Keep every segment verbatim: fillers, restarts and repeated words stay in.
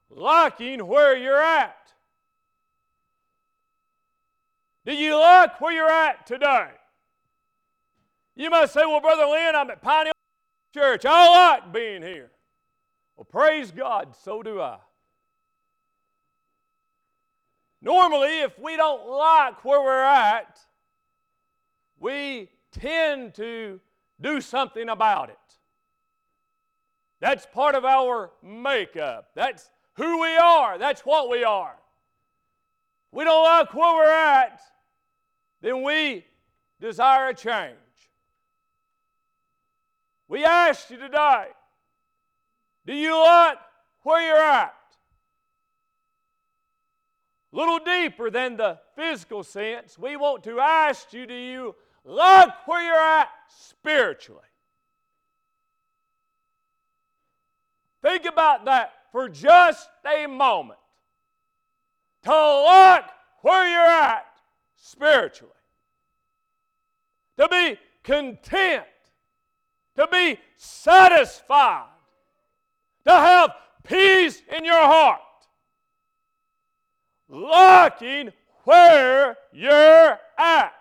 liking where you're at? Do you like where you're at today? You might say, well, Brother Lynn, I'm at Pioneer Church. I like being here. Well, praise God, so do I. Normally, if we don't like where we're at, we tend to do something about it. That's part of our makeup. That's who we are. That's what we are. If we don't like where we're at, then we desire a change. We ask you today, do you like where you're at? A little deeper than the physical sense, we want to ask you, do you like where you're at spiritually? Think about that for just a moment. To like where you're at spiritually. To be content. To be satisfied. To have peace in your heart. Liking where you're at.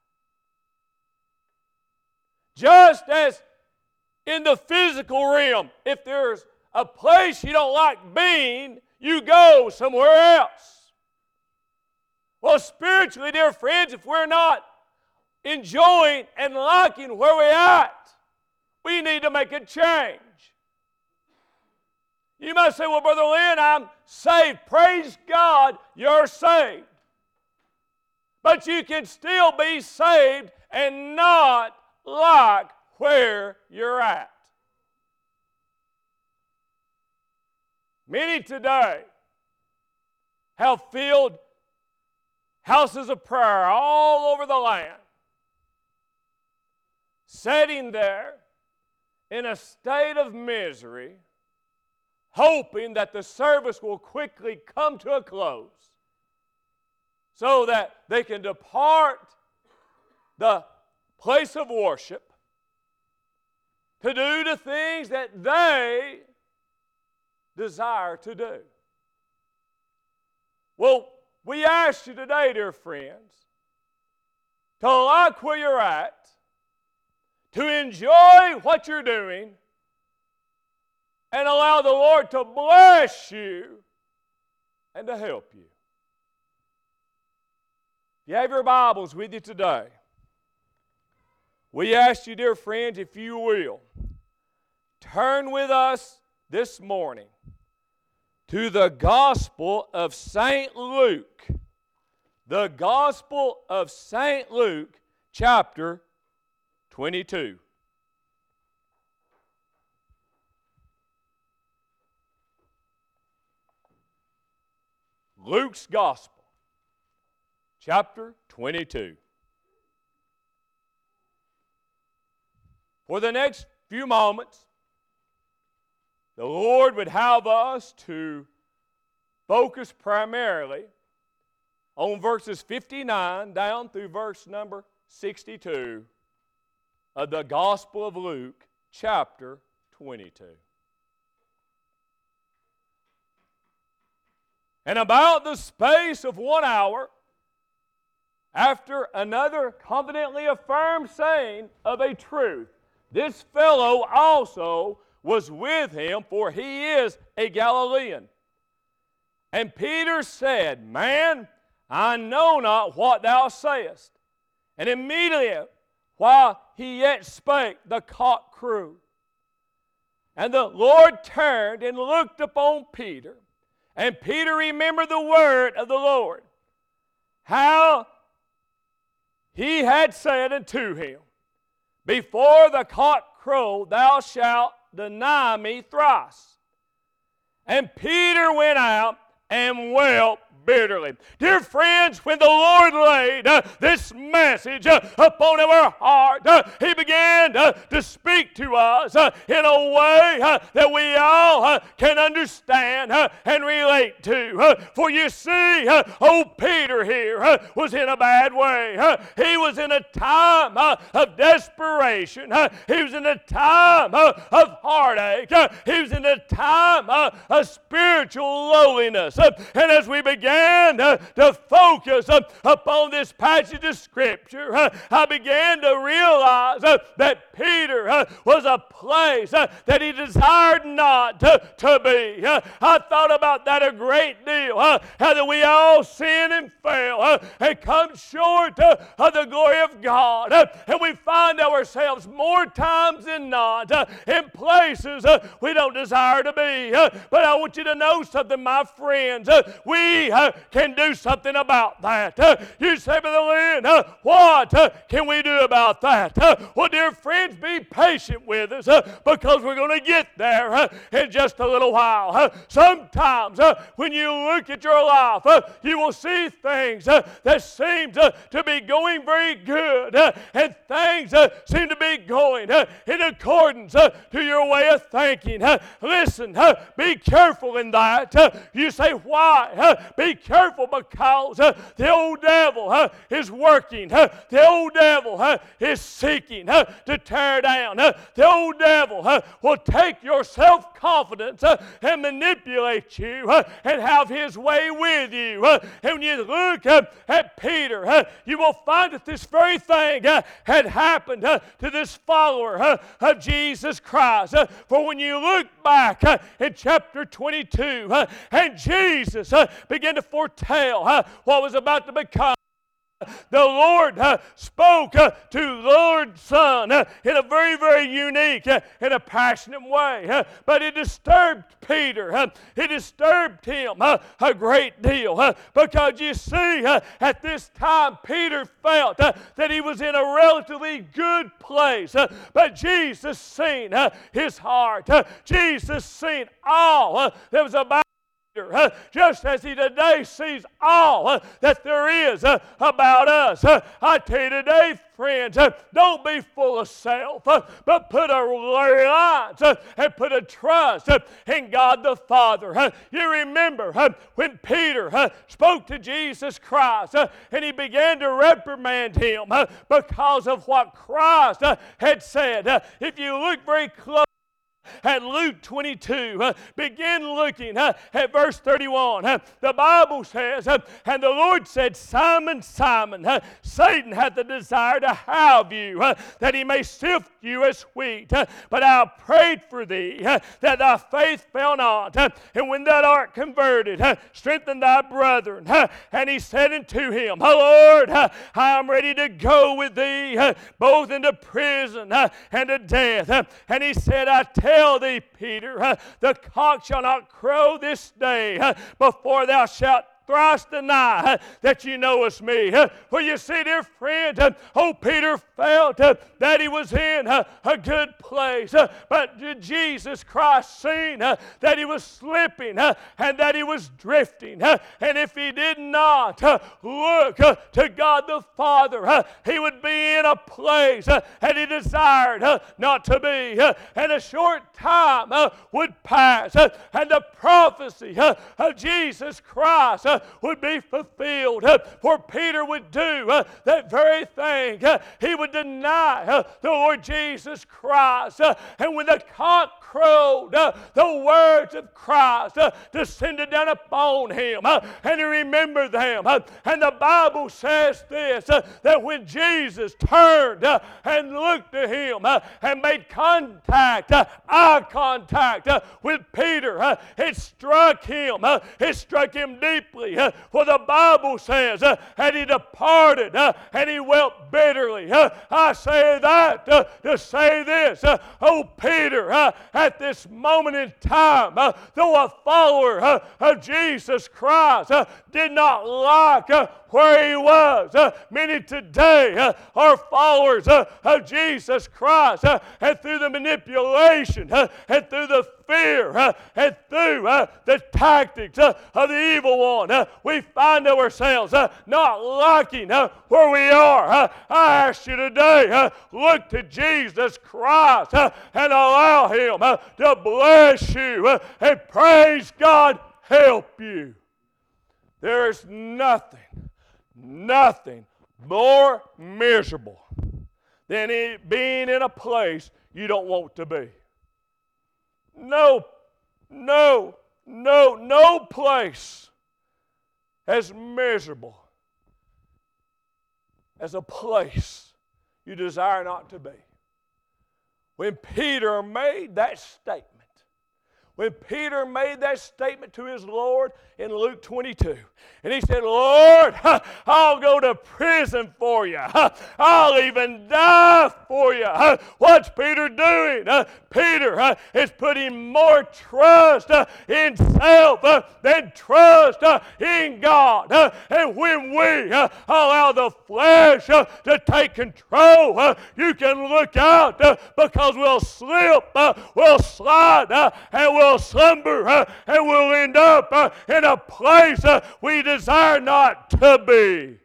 Just as in the physical realm, if there's a place you don't like being, you go somewhere else. Well, spiritually, dear friends, if we're not enjoying and liking where we're at, we need to make a change. You might say, well, Brother Lynn, I'm saved. Praise God, you're saved. But you can still be saved and not like where you're at. Many today have filled houses of prayer all over the land, sitting there in a state of misery, hoping that the service will quickly come to a close so that they can depart the place of worship to do the things that they desire to do. Well, we ask you today, dear friends, to like where you're at, to enjoy what you're doing, and allow the Lord to bless you and to help you. If you have your Bibles with you today, we ask you, dear friends, if you will, turn with us this morning to the Gospel of Saint Luke. The Gospel of Saint Luke, chapter twenty-two. Luke's Gospel, chapter twenty-two. For the next few moments, the Lord would have us to focus primarily on verses fifty-nine down through verse number sixty-two of the Gospel of Luke, chapter twenty-two. And about the space of one hour, after another confidently affirmed saying of a truth, this fellow also was with him, for he is a Galilean. And Peter said, Man, I know not what thou sayest. And immediately, while he yet spake, the cock crew. And the Lord turned and looked upon Peter. And Peter remembered the word of the Lord, how he had said unto him, Before the cock crow, thou shalt deny me thrice. And Peter went out and wept bitterly. Dear friends, when the Lord laid uh, this message uh, upon our heart, uh, He began uh, to speak to us uh, in a way uh, that we all uh, can understand uh, and relate to. Uh, for you see, uh, old Peter here uh, was in a bad way. Uh, he was in a time uh, of desperation. Uh, he was in a time uh, of heartache. Uh, he was in a time uh, of spiritual lowliness. Uh, and as we began uh, to focus uh, upon this passage of Scripture, uh, I began to realize uh, that Peter uh, was a place uh, that he desired not to, to be. Uh, I thought about that a great deal, uh, how that we all sin and fail uh, and come short uh, of the glory of God. Uh, and we find ourselves more times than not uh, in places uh, we don't desire to be. Uh, but I want you to know something, my friends. Uh, we uh, can do something about that. Uh, you say, Brother Lynn, uh, what uh, can we do about that? Uh, well, dear friends, be patient with us uh, because we're going to get there uh, in just a little while. Uh, sometimes uh, when you look at your life, uh, you will see things uh, that seem to, to be going very good uh, and things uh, seem to be going uh, in accordance uh, to your way of thinking. Uh, listen, uh, be careful in that. Uh, you say, why? Uh, be careful because uh, the old devil uh, is working. Uh, the old devil uh, is seeking uh, to tear down. Uh, the old devil uh, will take your self-confidence uh, and manipulate you uh, and have his way with you. Uh, and when you look uh, at Peter, uh, you will find that this very thing uh, had happened uh, to this follower uh, of Jesus Christ. Uh, for when you look back uh, in chapter twenty-two, uh, and Jesus uh, began to foretell uh, what was about to become, the Lord uh, spoke uh, to the Lord's Son uh, in a very, very unique uh, and a passionate way. Uh, but it disturbed Peter. Uh, it disturbed him uh, a great deal. Uh, because you see, uh, at this time, Peter felt uh, that he was in a relatively good place. Uh, but Jesus seen uh, his heart. Uh, Jesus seen all uh, that was about Uh, just as He today sees all uh, that there is uh, about us. Uh, I tell you today, friends, uh, don't be full of self, uh, but put a reliance uh, and put a trust uh, in God the Father. Uh, you remember uh, when Peter uh, spoke to Jesus Christ uh, and he began to reprimand him uh, because of what Christ uh, had said. Uh, if you look very close at Luke twenty-two, uh, begin looking uh, at verse thirty-one. Uh, the Bible says, uh, and the Lord said, Simon, Simon, uh, Satan hath the desire to have you, uh, that he may sift you as wheat. Uh, but I prayed for thee, uh, that thy faith fail not. Uh, and when thou art converted, uh, strengthen thy brethren. Uh, and he said unto him, oh Lord, uh, I am ready to go with thee, uh, both into prison uh, and to death. Uh, and he said, I tell Tell thee, Peter, uh, the cock shall not crow this day uh, before thou shalt thrice deny uh, that you knowest me. Uh, well, you see, dear friend, uh, old Peter felt uh, that he was in uh, a good place. Uh, but Jesus Christ seen uh, that he was slipping uh, and that he was drifting. Uh, and if he did not uh, look uh, to God the Father, uh, he would be in a place uh, that he desired uh, not to be. Uh, and a short time uh, would pass, uh, and the prophecy uh, of Jesus Christ uh, would be fulfilled. Uh, for Peter would do uh, that very thing. Uh, he would deny uh, the Lord Jesus Christ. Uh, and when the cock crowed, uh, the words of Christ uh, descended down upon him. Uh, and he remembered them. Uh, and the Bible says this, uh, that when Jesus turned uh, and looked to him uh, and made contact, uh, eye contact uh, with Peter, uh, it struck him. Uh, it struck him deeply. Uh, for the Bible says, uh, and he departed uh, and he wept bitterly. Uh, I say that uh, to say this. Uh, oh, Peter, uh, at this moment in time, uh, though a follower uh, of Jesus Christ, uh, did not like uh, where he was. Uh, many today uh, are followers uh, of Jesus Christ, uh, and through the manipulation uh, and through the fear uh, and through uh, the tactics uh, of the evil one, uh, we find ourselves uh, not liking uh, where we are. Uh, I ask you today, uh, look to Jesus Christ uh, and allow Him uh, to bless you uh, and praise God help you. There is nothing, nothing more miserable than it being in a place you don't want to be. No, no, no, no place as miserable as a place you desire not to be. When Peter made that statement, when Peter made that statement to his Lord in Luke twenty-two, and he said, Lord, I'll go to prison for you. I'll even die for you. What's Peter doing? Peter is putting more trust in self than trust in God. And when we allow the flesh to take control, you can look out because we'll slip, we'll slide, and we'll slumber, and we'll end up in a place we desire not to be.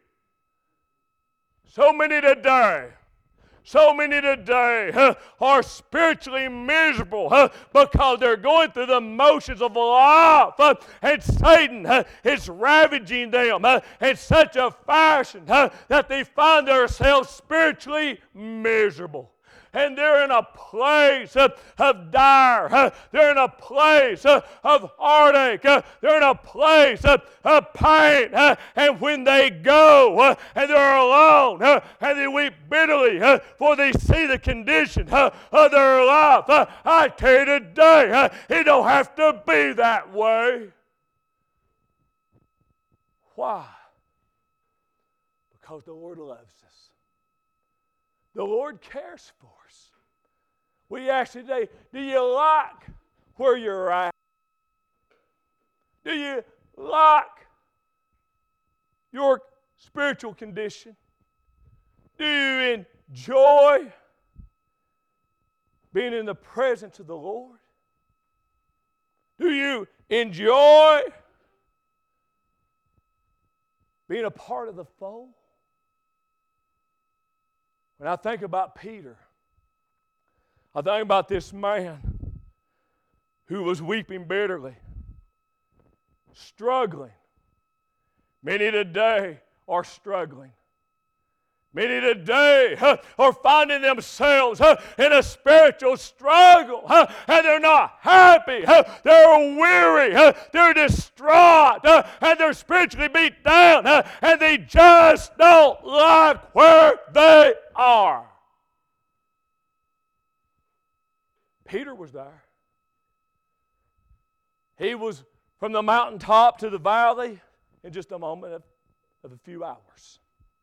So many today, so many today uh, are spiritually miserable uh, because they're going through the motions of life, uh, and Satan uh, is ravaging them uh, in such a fashion uh, that they find themselves spiritually miserable. And they're in a place uh, of dire. Uh, they're in a place uh, of heartache. Uh, they're in a place uh, of pain. Uh, and when they go uh, and they're alone uh, and they weep bitterly uh, for they see the condition uh, of their life, uh, I tell you today, uh, it don't have to be that way. Why? Because the Lord loves us. The Lord cares for us. We ask today, do you like where you're at? Do you like your spiritual condition? Do you enjoy being in the presence of the Lord? Do you enjoy being a part of the fold? When I think about Peter, I think about this man who was weeping bitterly, struggling. Many today are struggling. Many today uh, are finding themselves uh, in a spiritual struggle, uh, and they're not happy. Uh, they're weary. Uh, they're distraught. Uh, and they're spiritually beat down. Uh, and they just don't like where they are. Peter was there. He was from the mountaintop to the valley in just a moment of, of a few hours.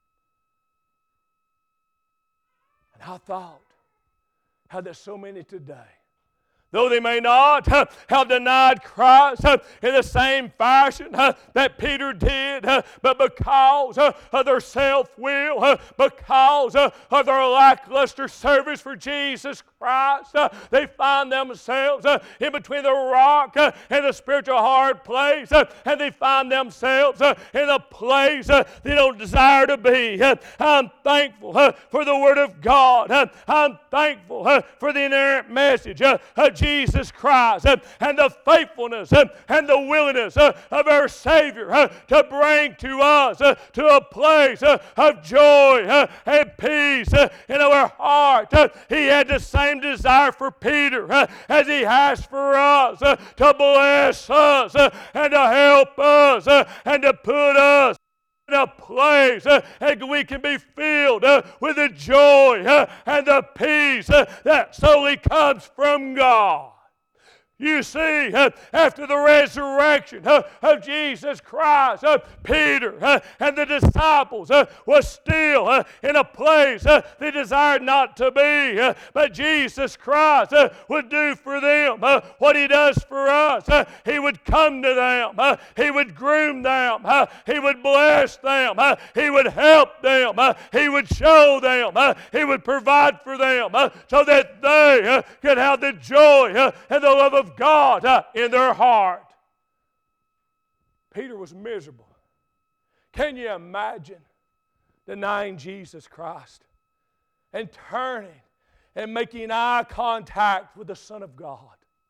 And I thought how there's so many today, though they may not uh, have denied Christ uh, in the same fashion uh, that Peter did, uh, but because uh, of their self-will, uh, because uh, of their lackluster service for Jesus Christ, uh, they find themselves uh, in between the rock uh, and the spiritual hard place, uh, and they find themselves uh, in a place uh, they don't desire to be. Uh, I'm thankful uh, for the Word of God. Uh, I'm thankful uh, for the inerrant message uh, of Jesus Christ uh, and the faithfulness uh, and the willingness uh, of our Savior uh, to bring to us uh, to a place uh, of joy uh, and peace uh, in our heart. Uh, he had the same desire for Peter uh, as he has for us uh, to bless us uh, and to help us uh, and to put us in a place uh, and we can be filled uh, with the joy uh, and the peace uh, that solely comes from God. You see, uh, after the resurrection uh, of Jesus Christ, uh, Peter uh, and the disciples uh, was still uh, in a place uh, they desired not to be. Uh, but Jesus Christ uh, would do for them uh, what He does for us. Uh, he would come to them. Uh, he would groom them. Uh, he would bless them. Uh, he would help them. Uh, he would show them. Uh, he would provide for them uh, so that they uh, could have the joy uh, and the love of God uh, in their heart. Peter was miserable. Can you imagine denying Jesus Christ and turning and making eye contact with the Son of God?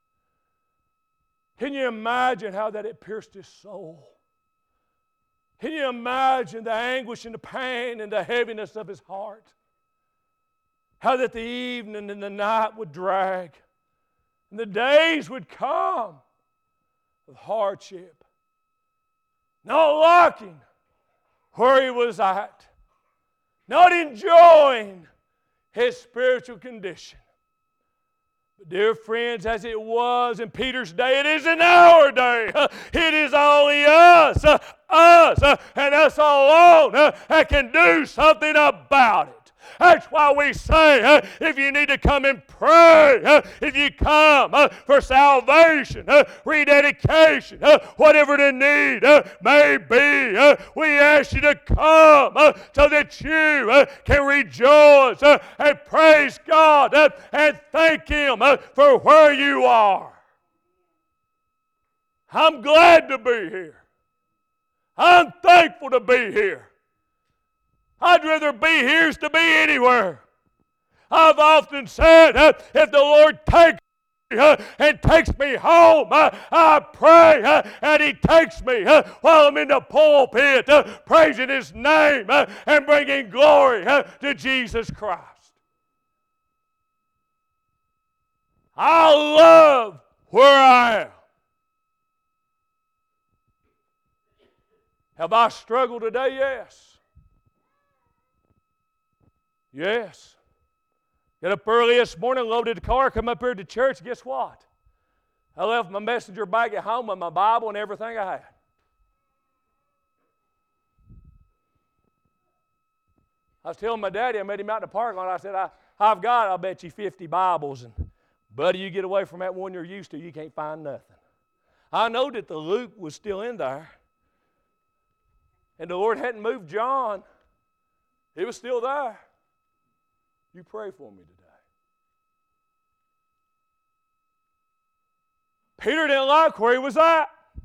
Can you imagine how that it pierced his soul? Can you imagine the anguish and the pain and the heaviness of his heart? How that the evening and the night would drag, and the days would come of hardship, not liking where he was at, not enjoying his spiritual condition. But dear friends, as it was in Peter's day, it is in our day. It is only us, us, and us alone that can do something about it. That's why we say, uh, if you need to come and pray, uh, if you come uh, for salvation, uh, rededication, uh, whatever the need uh, may be, uh, we ask you to come uh, so that you uh, can rejoice uh, and praise God uh, and thank Him uh, for where you are. I'm glad to be here. I'm thankful to be here. I'd rather be here to be anywhere. I've often said, uh, if the Lord takes me uh, and takes me home, uh, I pray uh, and He takes me uh, while I'm in the pulpit, uh, praising His name uh, and bringing glory uh, to Jesus Christ. I love where I am. Have I struggled today? Yes. Yes. Got up early this morning, loaded the car, come up here to church. Guess what? I left my messenger bag at home with my Bible and everything I had. I was telling my daddy, I met him out in the parking lot. I said, I, I've got, I'll bet you fifty Bibles. And, buddy, you get away from that one you're used to, you can't find nothing. I know that the Luke was still in there. And the Lord hadn't moved John. He was still there. You pray for me today. Peter didn't like where he was at.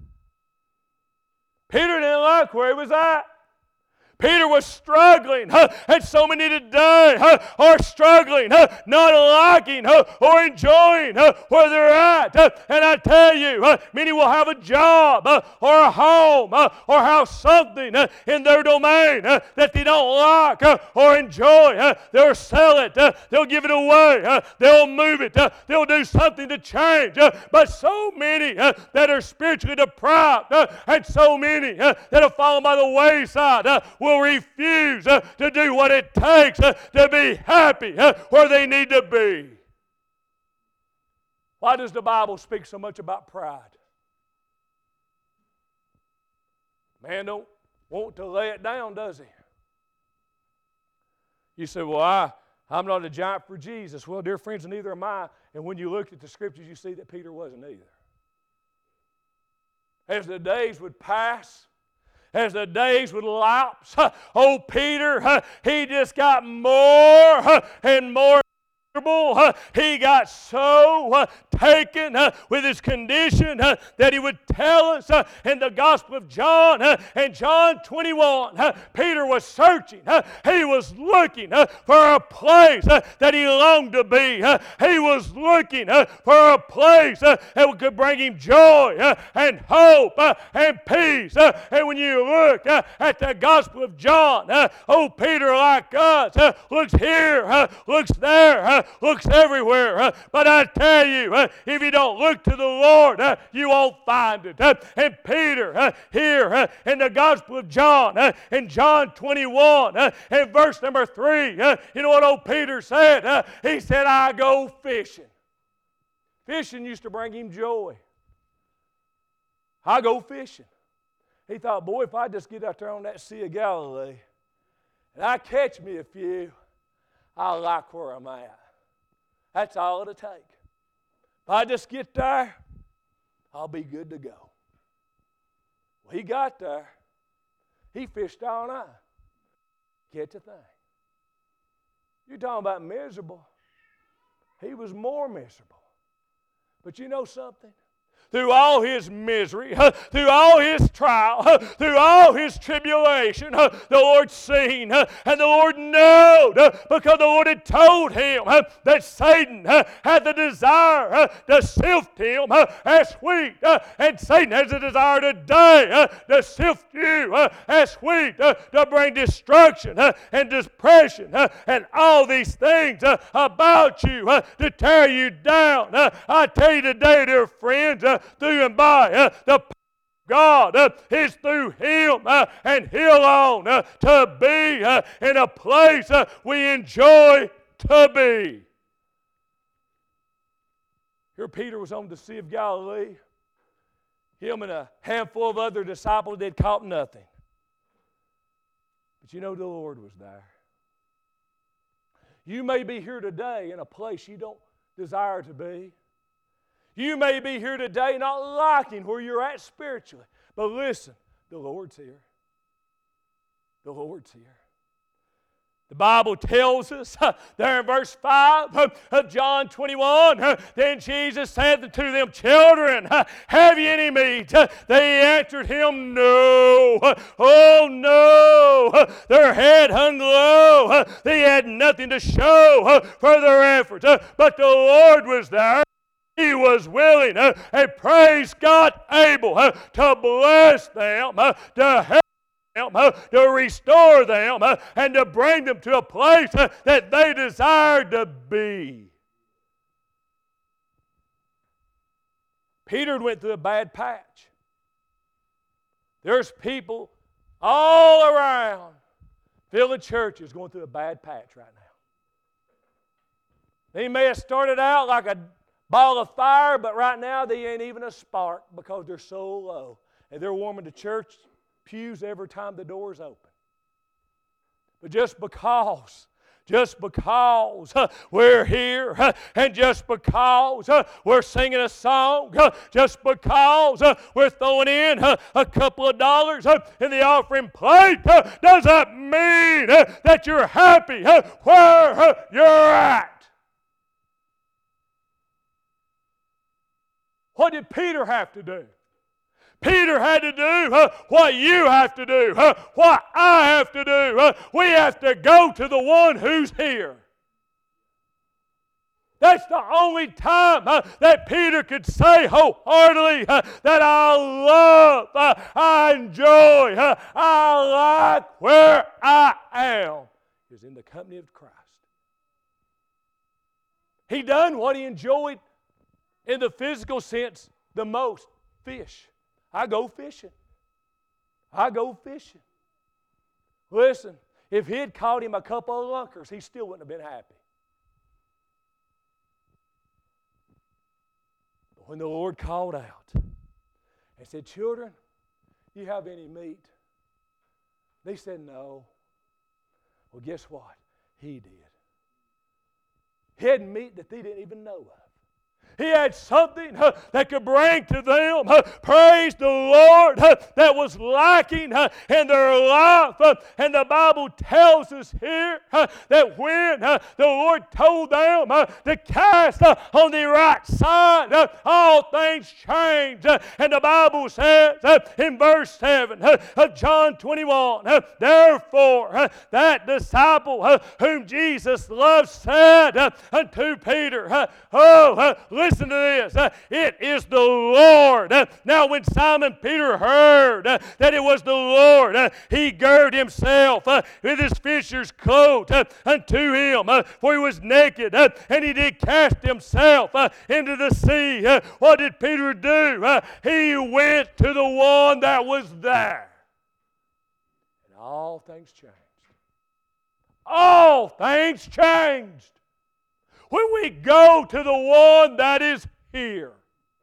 Peter didn't like where he was at. Peter was struggling, huh, and so many today huh, are struggling, huh, not liking huh, or enjoying huh, where they're at. Huh. And I tell you, huh, many will have a job huh, or a home huh, or have something huh, in their domain huh, that they don't like huh, or enjoy. Huh. They'll sell it. Huh. They'll give it away. Huh. They'll move it. Huh. They'll do something to change. Huh. But so many huh, that are spiritually deprived huh, and so many huh, that have fallen by the wayside huh, will refuse uh, to do what it takes uh, to be happy uh, where they need to be. Why does the Bible speak so much about pride? Man don't want to lay it down, does he? You say, well, I, I'm not a giant for Jesus. Well, dear friends, neither am I. And when you look at the Scriptures, you see that Peter wasn't either. As the days would pass, as the days would lapse, oh, Peter, he just got more and more. He got so uh, taken uh, with his condition uh, that he would tell us uh, in the Gospel of John, uh, in John twenty-one, uh, Peter was searching. Uh, he was looking uh, for a place uh, that he longed to be. Uh, he was looking uh, for a place uh, that could bring him joy uh, and hope uh, and peace. Uh, and when you look uh, at the Gospel of John, uh, oh, Peter, like us, uh, looks here, uh, looks there, uh, looks everywhere. Uh, but I tell you, uh, if you don't look to the Lord, uh, you won't find it. Uh, and Peter, uh, here uh, in the Gospel of John, uh, in John twenty-one, uh, in verse number three, uh, you know what old Peter said? Uh, he said, I go fishing. Fishing used to bring him joy. I go fishing. He thought, boy, if I just get out there on that Sea of Galilee and I catch me a few, I like where I'm at. That's all it'll take. If I just get there, I'll be good to go. Well, he got there. He fished all night. Catch a thing. You're talking about miserable. He was more miserable. But you know something? through all his misery, through all his trial, through all his tribulation, the Lord seen and the Lord knowed, because the Lord had told him that Satan had the desire to sift him as wheat, and Satan has the desire today to sift you as wheat, to bring destruction and depression and all these things about you to tear you down. I tell you today, dear friends, through and by the power of God is through Him and Him alone to be in a place we enjoy to be. Here Peter was on the Sea of Galilee. Him and a handful of other disciples, they'd caught nothing. But you know the Lord was there. You may be here today in a place you don't desire to be. You may be here today not liking where you're at spiritually. But listen, the Lord's here. The Lord's here. The Bible tells us uh, there in verse five uh, of John twenty-one, uh, then Jesus said to them, children, uh, have ye any meat? Uh, they answered him, no. Uh, oh, no. Uh, their head hung low. Uh, they had nothing to show uh, for their efforts. Uh, but the Lord was there. He was willing, uh, and praise God, able uh, to bless them, uh, to help them, uh, to restore them, uh, and to bring them to a place uh, that they desired to be. Peter went through a bad patch. There's people all around filling churches going through a bad patch right now. They may have started out like a ball of fire, but right now they ain't even a spark because they're so low. And they're warming the church pews every time the door's open. But just because, just because uh, we're here, uh, and just because uh, we're singing a song, uh, just because uh, we're throwing in uh, a couple of dollars uh, in the offering plate, uh, doesn't mean uh, that you're happy uh, where uh, you're at. What did Peter have to do? Peter had to do uh, what you have to do, uh, what I have to do. Uh, we have to go to the one who's here. That's the only time uh, that Peter could say wholeheartedly uh, that I love, uh, I enjoy, uh, I like where I am, is in the company of Christ. He done what he enjoyed in the physical sense the most, fish. I go fishing. I go fishing. Listen, if he had caught him a couple of lunkers, he still wouldn't have been happy. But when the Lord called out and said, children, you have any meat? They said no. Well, guess what? He did. He had meat that they didn't even know of. He had something uh, that could bring to them, uh, praise the Lord, uh, that was lacking uh, in their life. Uh, and the Bible tells us here uh, that when uh, the Lord told them uh, to cast uh, on the right side, uh, all things changed. Uh, and the Bible says uh, in verse seven uh, of John twenty-one, uh, therefore uh, that disciple uh, whom Jesus loved said uh, unto Peter, uh, oh, uh, listen to this. Uh, it is the Lord. Uh, now when Simon Peter heard uh, that it was the Lord, uh, he girded himself uh, with his fisher's coat uh, unto him, uh, for he was naked, uh, and he did cast himself uh, into the sea. Uh, what did Peter do? Uh, he went to the one that was there. And all things changed. All things changed. When we go to the one that is here,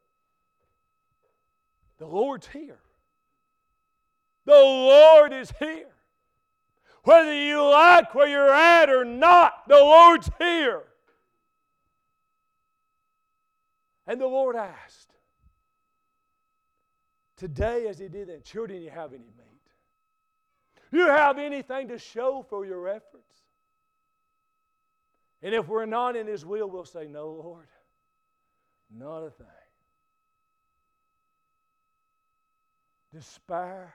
the Lord's here. The Lord is here. Whether you like where you're at or not, the Lord's here. And the Lord asked, today as He did that, children, you have any meat? You have anything to show for your efforts? And if we're not in His will, we'll say, no, Lord, not a thing. despair,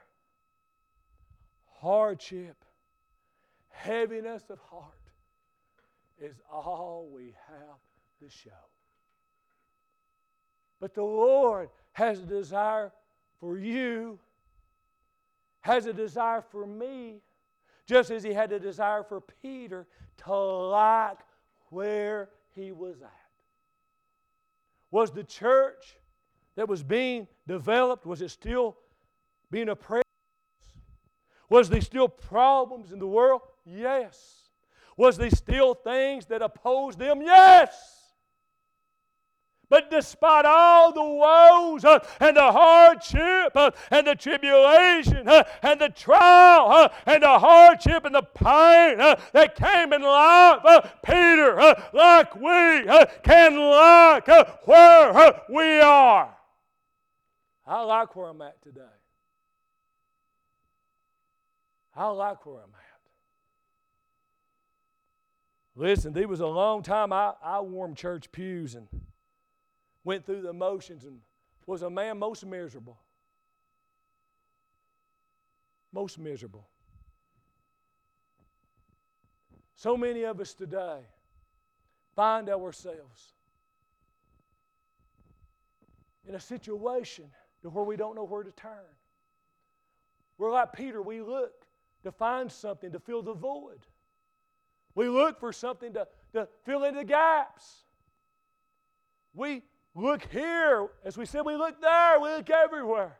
hardship, heaviness of heart is all we have to show. But the Lord has a desire for you, has a desire for me, just as He had a desire for Peter to like where he was at. Was the church that was being developed, was it still being oppressed? Was there still problems in the world? Yes. Was there still things that opposed them? Yes. But despite all the woes uh, and the hardship uh, and the tribulation uh, and the trial uh, and the hardship and the pain uh, that came in life, uh, Peter, uh, like we, uh, can like uh, where uh, we are. I like where I'm at today. I like where I'm at. Listen, there was a long time I, I warmed church pews and went through the motions and was a man most miserable. Most miserable. So many of us today find ourselves in a situation to where we don't know where to turn. We're like Peter, we look to find something to fill the void. We look for something to, to fill in the gaps. We look here, as we said, we look there, we look everywhere.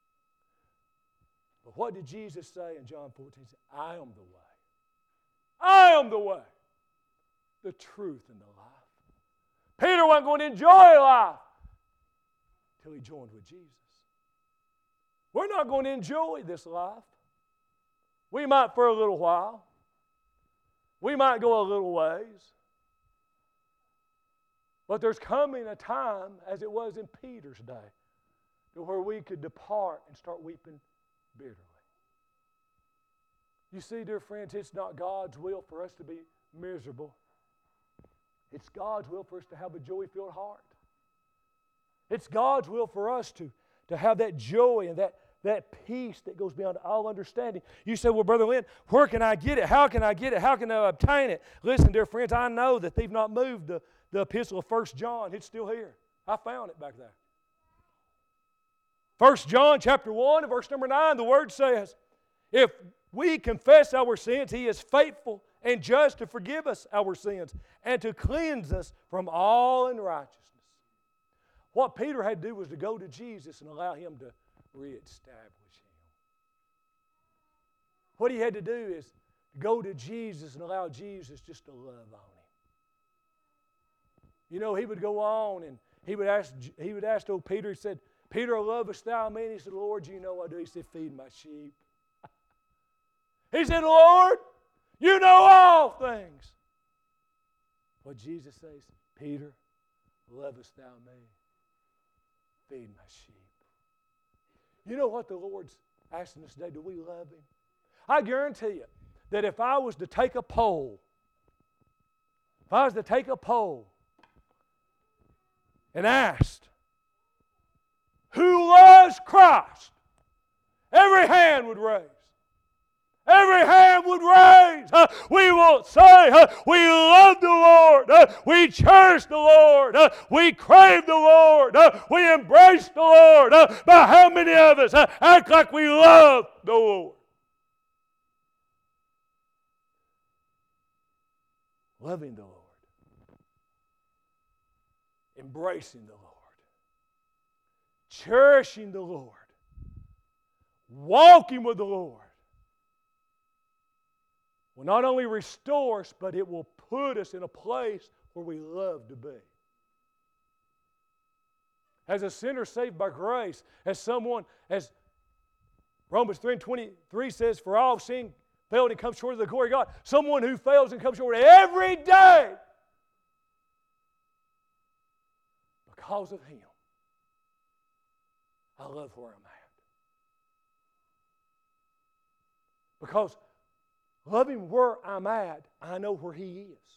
But what did Jesus say in John fourteen? He said, I am the way. I am the way, the truth, and the life. Peter wasn't going to enjoy life till he joined with Jesus. We're not going to enjoy this life. We might for a little while. We might go a little ways. But there's coming a time, as it was in Peter's day, to where we could depart and start weeping bitterly. You see, dear friends, it's not God's will for us to be miserable. It's God's will for us to have a joy-filled heart. It's God's will for us to, to have that joy and that, that peace that goes beyond all understanding. You say, well, Brother Lynn, where can I get it? How can I get it? How can I obtain it? Listen, dear friends, I know that they've not moved the, the epistle of First John. It's still here. I found it back there. First John chapter one and verse number nine, the Word says, if we confess our sins, He is faithful and just to forgive us our sins and to cleanse us from all unrighteousness. What Peter had to do was to go to Jesus and allow Him to reestablish him. What he had to do is to go to Jesus and allow Jesus just to love on him. You know, he would go on and he would ask, he would ask old Peter, he said, Peter, lovest thou me? And he said, Lord, you know I do. He said, feed my sheep. He said, Lord, you know all things. What Jesus says, Peter, lovest thou me? Feed my sheep. You know what the Lord's asking us today? Do we love Him? I guarantee you that if I was to take a poll, if I was to take a poll and asked, who loves Christ? Every hand would raise. Every hand would raise. Uh, we will say, uh, we love the Lord. Uh, we cherish the Lord. Uh, we crave the Lord. Uh, we embrace the Lord. Uh, but how many of us uh, act like we love the Lord? Loving the Lord. Embracing the Lord. Cherishing the Lord. Walking with the Lord will not only restore us, but it will put us in a place where we love to be. As a sinner saved by grace, as someone, as Romans three and twenty-three says, for all have sinned, failed, and come short of the glory of God. Someone who fails and comes short every day because of Him. I love where I'm at. Because loving where I'm at, I know where He is.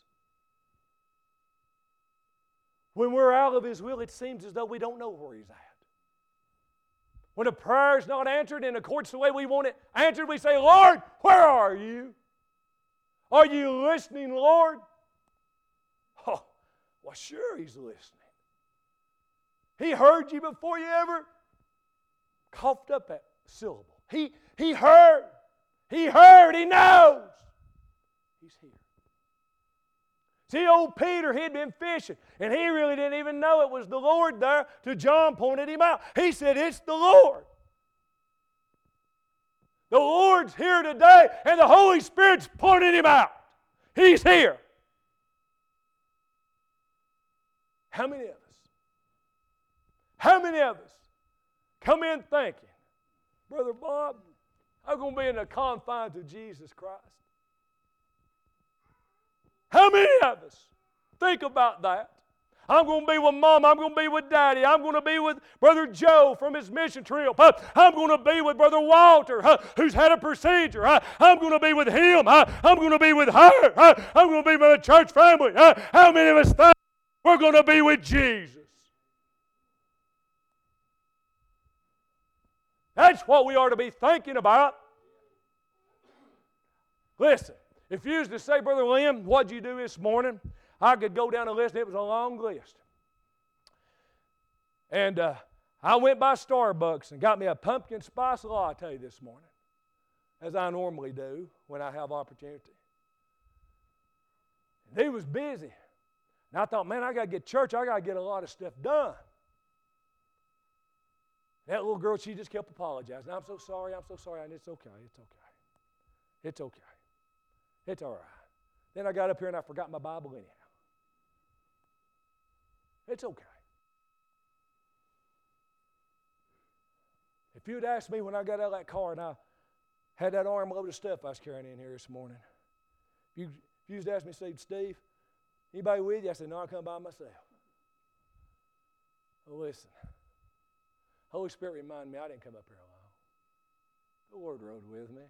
When we're out of His will, it seems as though we don't know where He's at. When a prayer is not answered in accordance the way we want it answered, we say, Lord, where are you? Are you listening, Lord? Oh, well, sure He's listening. He heard you before you ever coughed up that syllable. He, he heard. He heard. He knows. He's here. See, old Peter, he'd been fishing, and he really didn't even know it was the Lord there till John pointed him out. He said, it's the Lord. The Lord's here today, and the Holy Spirit's pointing him out. He's here. How many of us? How many of us come in thinking, Brother Bob, I'm going to be in the confines of Jesus Christ? How many of us think about that? I'm going to be with Mom. I'm going to be with Daddy. I'm going to be with Brother Joe from his mission trip. I'm going to be with Brother Walter, who's had a procedure. I'm going to be with him. I'm going to be with her. I'm going to be with the church family. How many of us think we're going to be with Jesus? That's what we are to be thinking about. Listen. If you used to say, Brother Liam, what'd you do this morning? I could go down a list, and it was a long list. And uh, I went by Starbucks and got me a pumpkin spice latte this morning, as I normally do when I have opportunity. And he was busy. And I thought, man, I got to get to church. I got to get a lot of stuff done. That little girl, she just kept apologizing. I'm so sorry, I'm so sorry. And it's okay, it's okay. It's okay. It's all right. Then I got up here and I forgot my Bible anyhow. It's okay. If you'd asked me when I got out of that car and I had that armload of stuff I was carrying in here this morning, if you, if you just asked me, say, Steve, anybody with you? I said, no, I come by myself. Well, listen. Holy Spirit reminded me I didn't come up here alone. The Lord rode with me.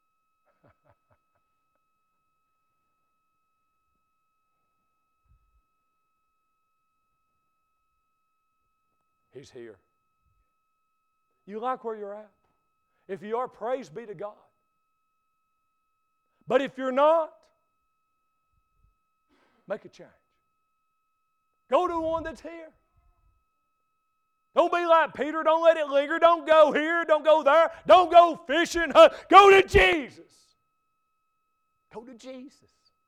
He's here. You like where you're at? If you are, praise be to God. But if you're not, make a change. Go to the one that's here. Don't be like Peter. Don't let it linger. Don't go here. Don't go there. Don't go fishing. Go to Jesus. Go to Jesus.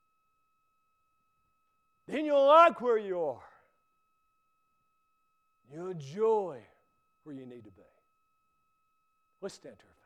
Then you'll like where you are. You'll enjoy where you need to be. Let's stand to our feet.